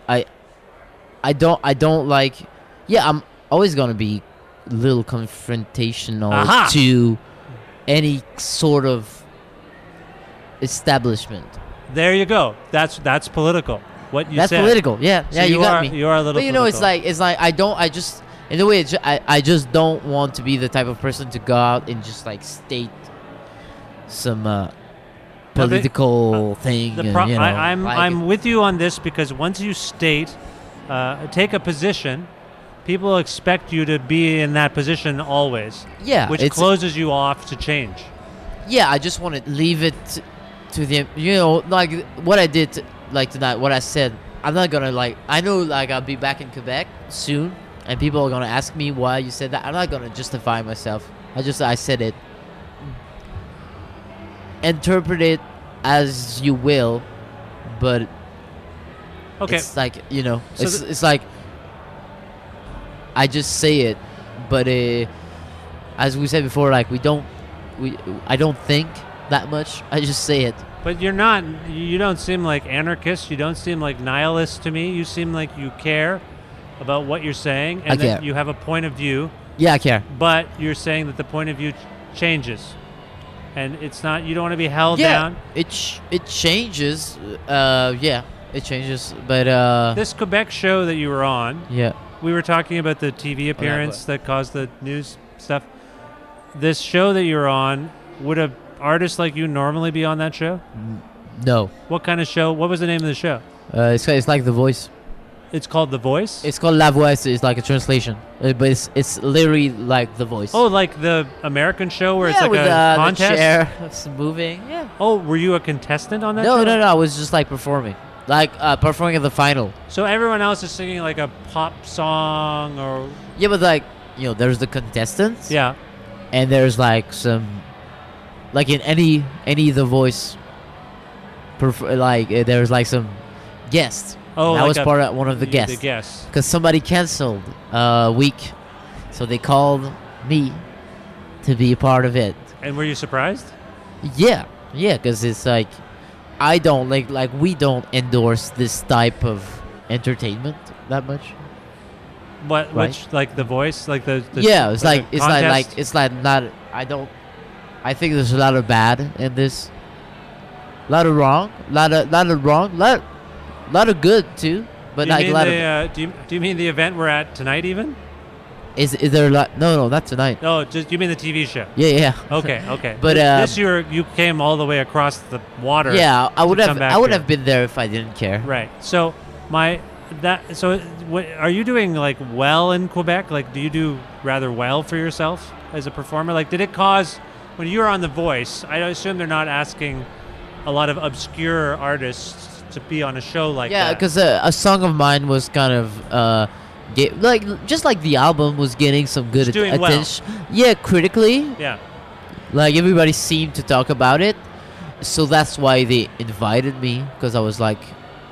I don't like. Yeah, I'm always gonna be a little confrontational to any sort of establishment. There you go. That's political. What you That's said. political. Yeah, So yeah, you got me. You are a little. But it's like I just in a way I just don't want to be the type of person to go out and just like state some political thing. I'm with you on this, because once you state, take a position, people expect you to be in that position always. Yeah, which closes you off to change. Yeah, I just want to leave it to the like what I did like tonight. What I said, I'm not gonna like. I know like I'll be back in Quebec soon, and people are gonna ask me why you said that. I'm not gonna justify myself. I said it. Interpret it as you will, but okay, it's like it's like I just say it, but as we said before, like I don't think that much. I just say it. But you don't seem like anarchist. You don't seem like nihilist to me. You seem like you care about what you're saying, and that you have a point of view. Yeah, I care. But you're saying that the point of view changes, and it's not. You don't want to be held down. It changes. Yeah, it changes. But this Quebec show that you were on. Yeah. We were talking about the TV appearance that caused the news stuff. This show that you were on, would an artist like you normally be on that show? No. What kind of show? What was the name of the show? It's like The Voice. It's called The Voice? It's called La Voix. It's like a translation. But it's literally like The Voice. Oh, like the American show where it's like a contest? The chair, it's moving. Yeah. Oh, were you a contestant on that show? No. I was just like performing. Like performing at the final. So everyone else is singing like a pop song or... Yeah, but like, there's the contestants. Yeah. And there's like some... Like in any The Voice... there's like some guests. Oh, I was part of one of the guests. The guests. Because somebody canceled a week. So they called me to be a part of it. And were you surprised? Yeah, because it's like... I don't like we don't endorse this type of entertainment that much. What? Right? Which, like The Voice, like the yeah, it's like not. I think there's a lot of bad in this. A lot of wrong, lot of good too, but like a lot of. Do you mean the event we're at tonight even? Is there a lot? No, not tonight. No, just you mean the TV show? Yeah. Okay. But this year you came all the way across the water. Yeah, I would have been there if I didn't care. Right. So are you doing like well in Quebec? Like, do you do rather well for yourself as a performer? Like, did it cause when you were on The Voice? I assume they're not asking a lot of obscure artists to be on a show like that. Yeah, because a song of mine was kind of. Just like the album was getting some good attention. Well. Yeah, critically. Yeah. Like everybody seemed to talk about it, so that's why they invited me, because I was like,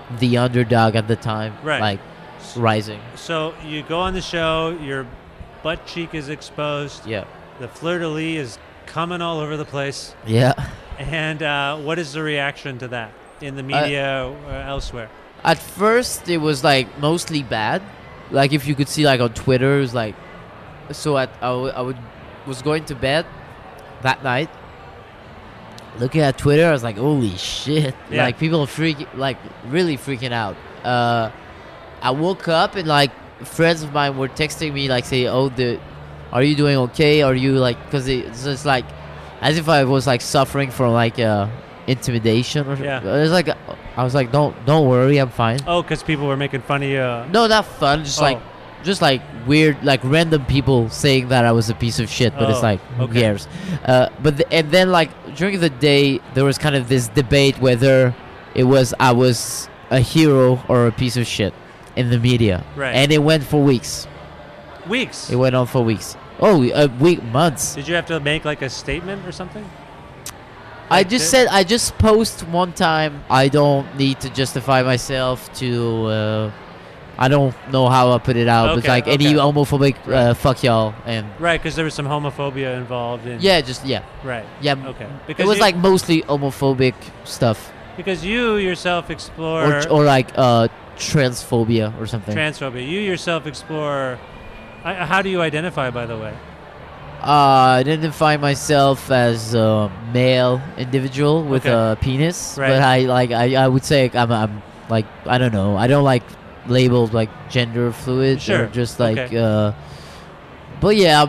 the underdog at the time, Right. like rising. So you go on the show, your butt cheek is exposed. Yeah. The fleur-de-lis is coming all over the place. Yeah. And what is the reaction to that in the media or elsewhere? At first, it was like mostly bad. Like if you could see, like on Twitter, it was like. So was going to bed that night. Looking at Twitter, I was like, "Holy shit!" Yeah. Like people are really freaking out. I woke up and like friends of mine were texting me, like, say, "Oh, are you doing okay? Are you like?" Because it's just like as if I was like suffering from like intimidation or Yeah. It was like I was like, don't worry, I'm fine. Oh, because people were making fun of you. No, not fun. Just like weird, like random people saying that I was a piece of shit. But it's like, who cares? And then like during the day, there was kind of this debate whether I was a hero or a piece of shit in the media. Right. And it went for weeks. Weeks? It went on for weeks. Oh, months. Did you have to make like a statement or something? I just post one time. I don't need to justify myself to. I don't know how I put it out. Okay, But like any homophobic, fuck y'all and. Right, because there was some homophobia involved in. Yeah, Right. Yeah. Okay. It was like mostly homophobic stuff. Because you yourself explore. Or like transphobia or something. Transphobia. You yourself explore. How do you identify, by the way? I identify myself as a male individual with a penis, Right. but I would say I'm like I don't know. I don't like labeled like gender fluid Sure. or just like. Okay. But yeah,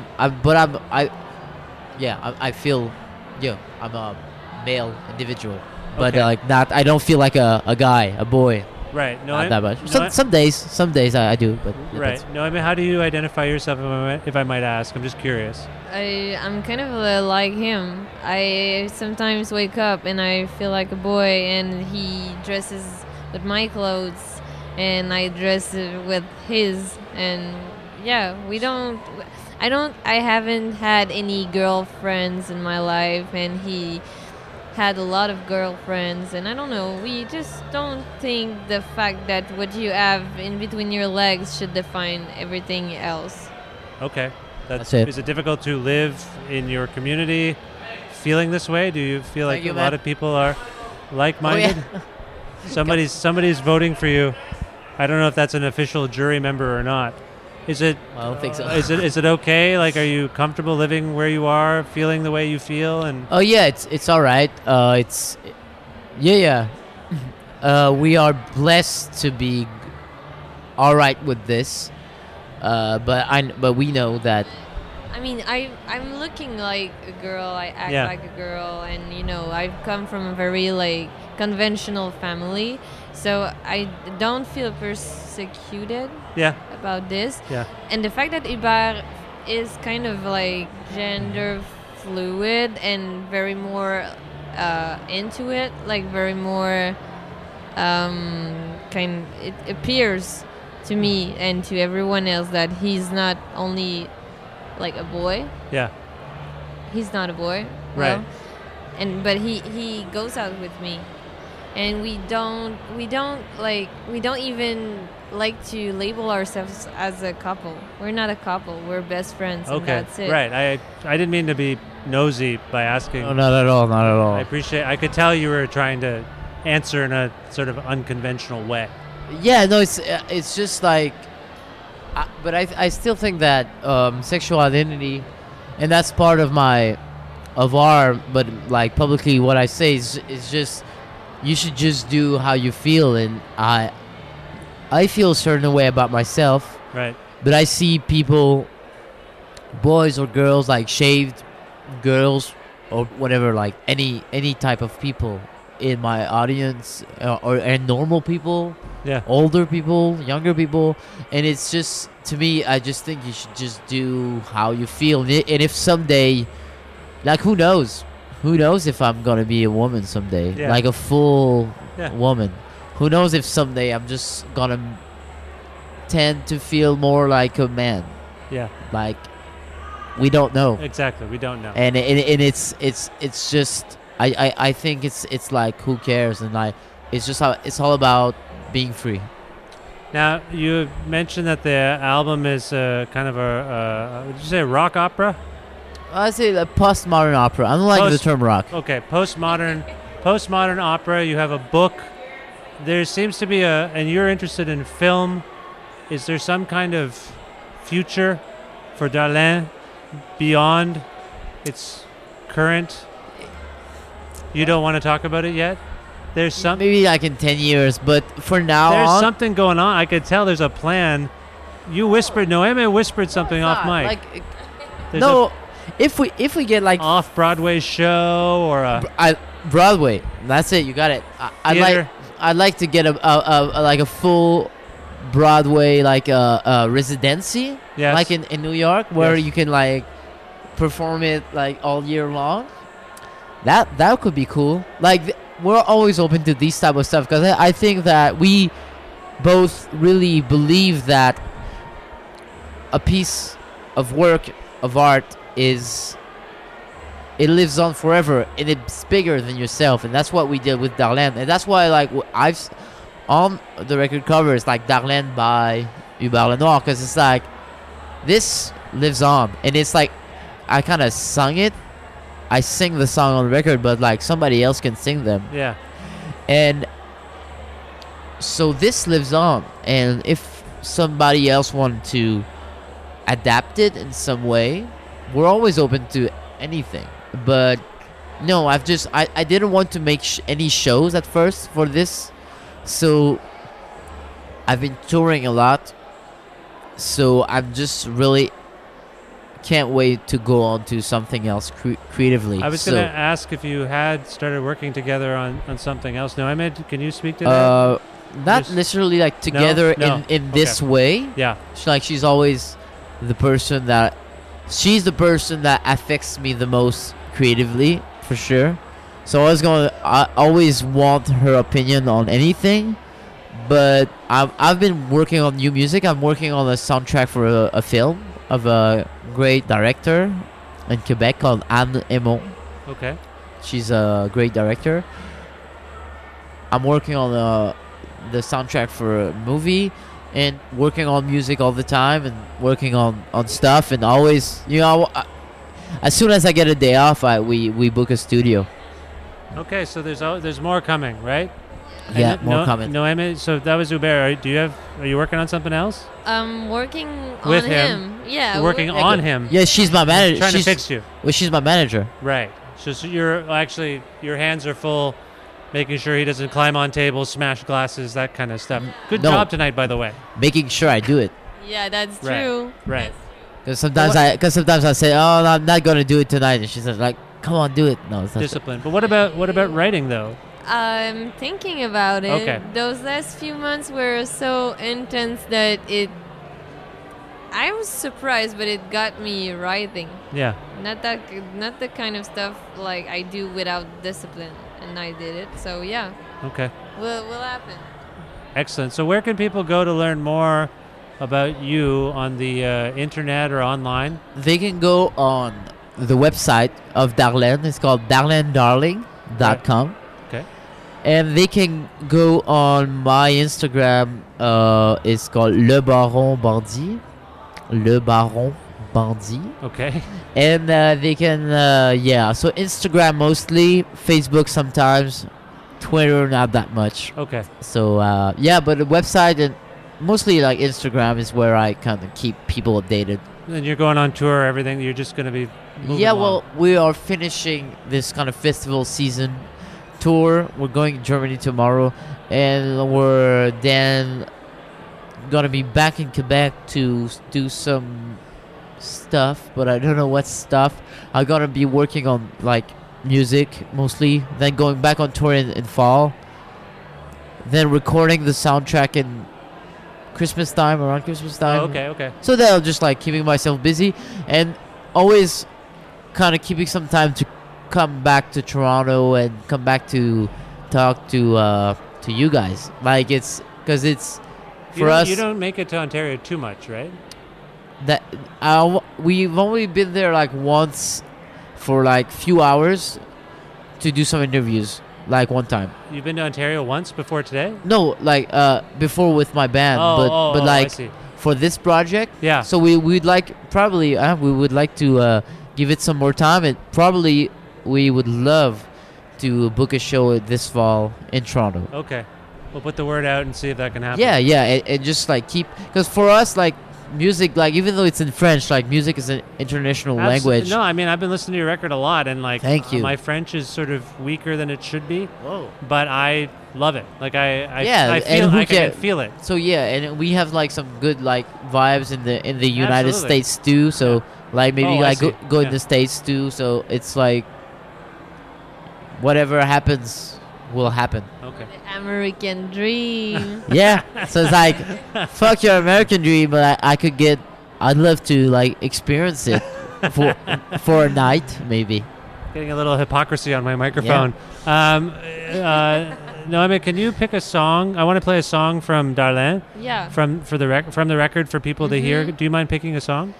I feel I'm a male individual, but Okay. like not. I don't feel like a guy, a boy. Right. No, Not that much. Some days I do, but Right. No, I mean, how do you identify yourself, if I might ask? I'm just curious. I'm kind of like him. I sometimes wake up and I feel like a boy, and he dresses with my clothes, and I dress with his. And yeah, I haven't had any girlfriends in my life, and he had a lot of girlfriends, and I don't know, we just don't think the fact that what you have in between your legs should define everything else. Okay. That's it. Is it difficult to live in your community feeling this way? Do you feel like Thank you, a lot man. of people are like-minded? Oh, Somebody's voting for you. I don't know if that's an official jury member or not. Is it? I don't think so. Is it okay? Like, are you comfortable living where you are, feeling the way you feel, and? Oh yeah, it's all right. We are blessed to be all right with this, but we know that. I mean, I'm looking like a girl, I act like a girl, and I've come from a very like conventional family, so I don't feel persecuted about this. Yeah. And the fact that Hubert is kind of like gender fluid and very more into it, like very more it appears to me and to everyone else that he's not only like a boy. Yeah. He's not a boy. Right. Well, but he goes out with me, and we don't even like to label ourselves as a couple. We're not a couple. We're best friends. Okay. And that's it. Right. I didn't mean to be nosy by asking. No, not at all. Not at all. I could tell you were trying to answer in a sort of unconventional way. Yeah. No. It's just like. But I still think that sexual identity, and that's part of but like publicly what I say is just you should just do how you feel, and I feel a certain way about myself. Right. But I see people, boys or girls, like shaved girls or whatever, like any type of people in my audience, and normal people. Yeah. Older people, younger people, and it's just, to me, I just think you should just do how you feel. And if someday, like, who knows if I'm gonna be a woman someday, like a full woman. Who knows if someday I'm just gonna tend to feel more like a man. Yeah. Like, we don't know. Exactly, we don't know. And it's just, I think it's like, who cares? And like, it's all about being free. Now, you mentioned that the album is kind of would you say a rock opera? I say a postmodern opera. I don't like the term rock. Okay, postmodern opera. You have a book. There seems to be and you're interested in film. Is there some kind of future for Darlene beyond its current? You don't want to talk about it yet? There's some maybe like in 10 years, but for now there's something going on. I could tell there's a plan. Noémie whispered something off mic. If we get like off Broadway show or Broadway, that's it. You got it. I'd like to get a full Broadway like residency, like in New York, where you can like perform it like all year long. That could be cool. Like we're always open to these type of stuff because I think that we both really believe that a piece of work of art it lives on forever and it's bigger than yourself, and that's what we did with Darlene, and that's why like I've on the record cover it's like Darlene by Hubert Lenoir, because it's like this lives on, and it's like I kind of sung it. I sing the song on the record, but like somebody else can sing them. Yeah. And so this lives on, and if somebody else wanted to adapt it in some way, we're always open to anything. But no, I didn't want to make any shows at first for this, so I've been touring a lot, so I'm just really can't wait to go on to something else creatively. I was going to ask if you had started working together on something else. No, can you speak to that? Not necessarily like together in this way. Yeah. She's always the person that affects me the most creatively, for sure. So I always want her opinion on anything. But I've been working on new music. I'm working on a soundtrack for a film of a great director in Quebec called Anne Aymon. Okay. She's a great director. I'm working on the soundtrack for a movie and working on music all the time and working on stuff, and always, as soon as I get a day off, we book a studio. Okay, so there's more coming, right? Yeah, more coming. Noémie, so that was Hubert. Are you working on something else? I'm working with on him. Yeah, working on him. Yeah, she's my manager. Trying to fix you. Well, she's my manager. Right. So your hands are full, making sure he doesn't climb on tables, smash glasses, that kind of stuff. Good job tonight, by the way. Making sure I do it. Yeah, that's true. Right. Because sometimes I say, "Oh, I'm not gonna do it tonight," and she says, "Like, come on, do it." No, it's not discipline. But what about writing though? I'm thinking about it. Okay. Those last few months were so intense that I was surprised, but it got me writing. Yeah. Not the kind of stuff like I do without discipline, and I did it. So yeah. Okay. Will happen. Excellent. So where can people go to learn more about you on the internet or online? They can go on the website of Darlene. It's called darlenedarling.com. Okay. And they can go on my Instagram. It's called Le Baron Bandit. Le Baron Bandit. Okay. And they can, so Instagram mostly, Facebook sometimes, Twitter not that much. Okay. So, but the website and mostly like Instagram is where I kind of keep people updated. And you're going on tour, everything, you're just going to be moving along. Well, we are finishing this kind of festival season tour. We're going to Germany tomorrow, and we're then gonna be back in Quebec to do some stuff, but I don't know what stuff. I'm gonna be working on like music mostly, then going back on tour in fall, then recording the soundtrack in around Christmas time. Oh, okay. So that'll just like keeping myself busy, and always kind of keeping some time to come back to Toronto and come back to talk to you guys. Like it's because it's for us. You don't make it to Ontario too much, right? That we've only been there like once for like few hours to do some interviews. like one time. You've been to Ontario once before today? No, like before with my band, but I like see. for this project. Yeah. So we'd like probably we would like to give it some more time, and probably we would love to book a show this fall in Toronto. Okay. We'll put the word out and see if that can happen. Yeah, and just like keep, because for us, like music, like even though it's in French, like music is an international language. No, I mean, I've been listening to your record a lot, and like, Thank you. My French is sort of weaker than it should be. Whoa. But I love it. Like I Yeah, feel, and who I can can- feel it. So yeah, and we have like some good like vibes in the United Absolutely. States too. So like maybe Oh, I like see. go in Yeah. the States too. So it's like whatever happens will happen. Okay. American dream. Yeah. So it's like fuck your American dream, but I'd love to like experience it for a night maybe. Getting a little hypocrisy on my microphone. Noemi, can you pick a song? I want to play a song from Darlene. Yeah. From the record for people to hear. Do you mind picking a song?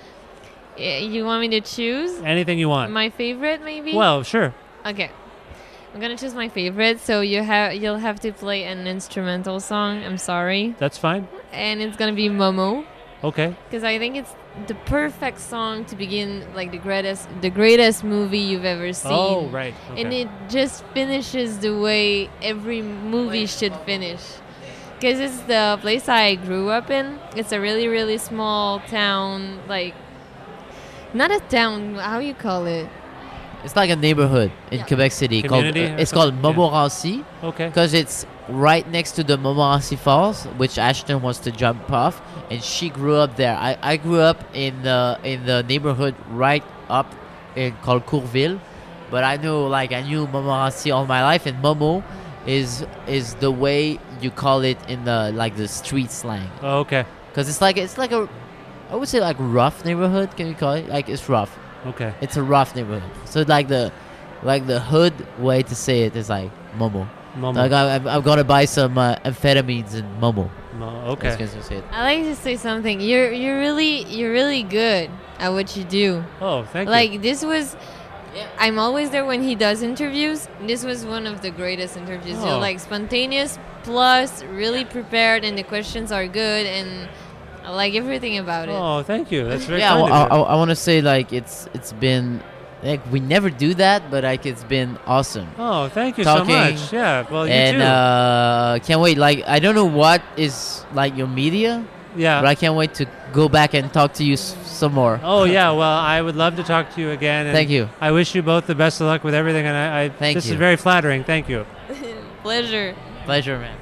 You want me to choose? Anything you want. My favorite, maybe? Well, sure. Okay. I'm gonna choose my favorite, so you'll have to play an instrumental song. I'm sorry. That's fine. And it's gonna be Momo, Okay. because I think it's the perfect song to begin like the greatest movie you've ever seen. Oh, right. Okay. And it just finishes the way every movie should finish. Because it's the place I grew up in. It's a really, really small town, like, not a town, how you call it? It's like a neighborhood in Quebec City called Community or it's called something? Montmorency. Okay. Because it's right next to the Montmorency Falls, which Ashton wants to jump off, and she grew up there. I grew up in the neighborhood right up in called Courville, but I knew Montmorency all my life, and Momo is the way you call it in the street slang. Oh, okay. Because it's like a, I would say like rough neighborhood. Can you call it? Like it's rough. Okay. It's a rough neighborhood. So like the hood way to say it is like Momo. Momo. Like I'm gonna buy some amphetamines in Momo. Okay. That's gonna say it. I like to say something. You're really good at what you do. Oh, thank you. Like this was, I'm always there when he does interviews. This was one of the greatest interviews. Oh. You're like spontaneous, plus really prepared, and the questions are good, and I like everything about it. Oh, thank you. That's very Yeah, kind of you. I want to say like it's been like we never do that, but like it's been awesome. Oh, thank you Talking, so much. Yeah, well, you too. And can't wait. Like I don't know what is like your media. Yeah. But I can't wait to go back and talk to you some more. Oh, yeah. Well, I would love to talk to you again. And Thank you. I wish you both the best of luck with everything. And Thank this you. is very flattering. Thank you. Pleasure. Pleasure, man.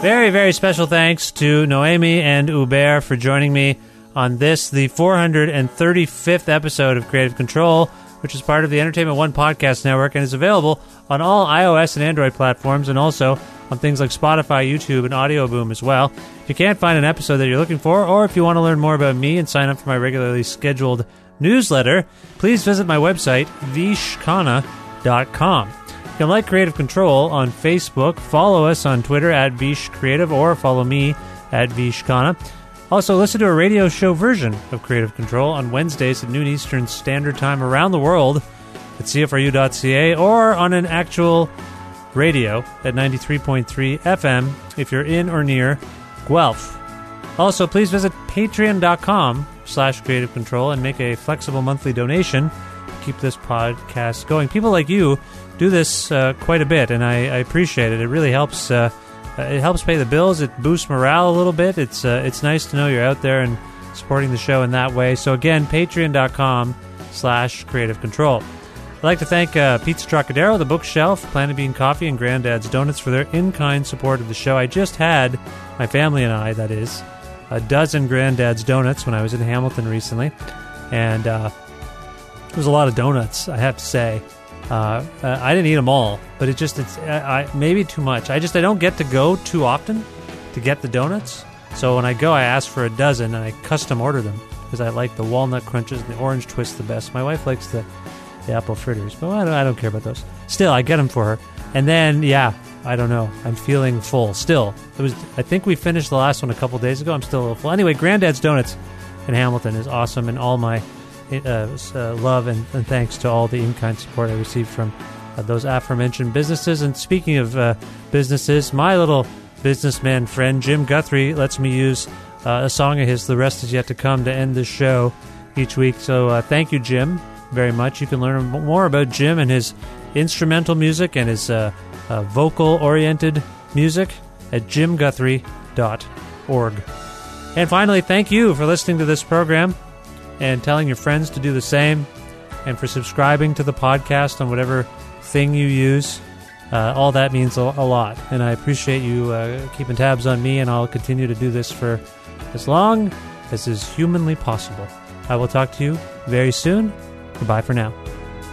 Very, very special thanks to Noemi and Hubert for joining me on this, the 435th episode of Creative Control, which is part of the Entertainment One podcast network and is available on all iOS and Android platforms and also on things like Spotify, YouTube, and Audio Boom as well. If you can't find an episode that you're looking for, or if you want to learn more about me and sign up for my regularly scheduled newsletter, please visit my website, vishkhanna.com. You can like Creative Control on Facebook, follow us on Twitter at vishcreative, or follow me at vishkhanna. Also, listen to a radio show version of Creative Control on Wednesdays at noon Eastern Standard Time around the world at cfru.ca or on an actual radio at 93.3 FM if you're in or near Guelph. Also, please visit patreon.com/Creative Control and make a flexible monthly donation to keep this podcast going. People like you do this quite a bit, and I appreciate it. It really helps. It helps pay the bills. It boosts morale a little bit. It's nice to know you're out there and supporting the show in that way. So again, patreon.com/Creative Control. I'd like to thank Pizza Trocadero, The Bookshelf, Planet Bean Coffee, and Granddad's Donuts for their in-kind support of the show. I just had, my family and I, that is, a dozen Granddad's Donuts when I was in Hamilton recently. And it was a lot of donuts, I have to say. I didn't eat them all, but it's maybe too much. I don't get to go too often to get the donuts. So when I go, I ask for a dozen, and I custom order them because I like the walnut crunches and the orange twist the best. My wife likes the apple fritters, but I don't care about those. Still, I get them for her. And then, I don't know. I'm feeling full. Still, I think we finished the last one a couple days ago. I'm still a little full. Anyway, Granddad's Donuts in Hamilton is awesome, and all my love and thanks to all the in-kind support I received from those aforementioned businesses. And speaking of businesses, my little businessman friend Jim Guthrie lets me use a song of his, The Rest Is Yet to Come, to end this show each week. So thank you, Jim, very much. You can learn more about Jim and his instrumental music and his vocal-oriented music at jimguthrie.org. And finally, thank you for listening to this program and telling your friends to do the same, and for subscribing to the podcast on whatever thing you use. All that means a lot, and I appreciate you keeping tabs on me, and I'll continue to do this for as long as is humanly possible. I will talk to you very soon. Goodbye for now.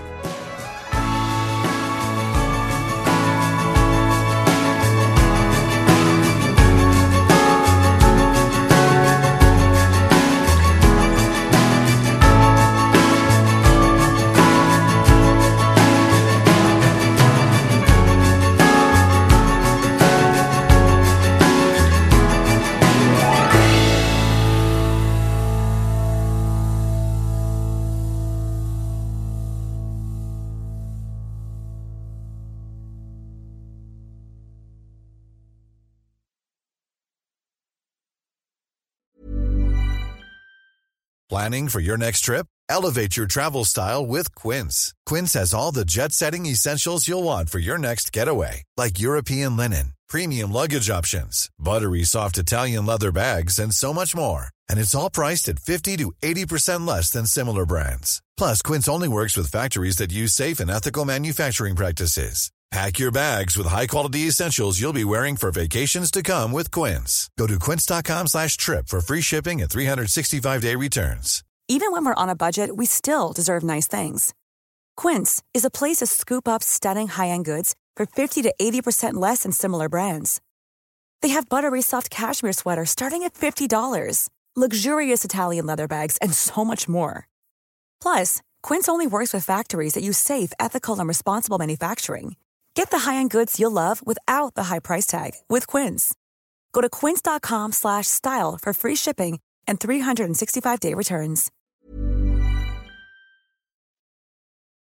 Planning for your next trip? Elevate your travel style with Quince. Quince has all the jet-setting essentials you'll want for your next getaway, like European linen, premium luggage options, buttery soft Italian leather bags, and so much more. And it's all priced at 50 to 80% less than similar brands. Plus, Quince only works with factories that use safe and ethical manufacturing practices. Pack your bags with high-quality essentials you'll be wearing for vacations to come with Quince. Go to quince.com/trip for free shipping and 365-day returns. Even when we're on a budget, we still deserve nice things. Quince is a place to scoop up stunning high-end goods for 50 to 80% less than similar brands. They have buttery soft cashmere sweaters starting at $50, luxurious Italian leather bags, and so much more. Plus, Quince only works with factories that use safe, ethical, and responsible manufacturing. Get the high-end goods you'll love without the high price tag with Quince. Go to quince.com/style for free shipping and 365-day returns.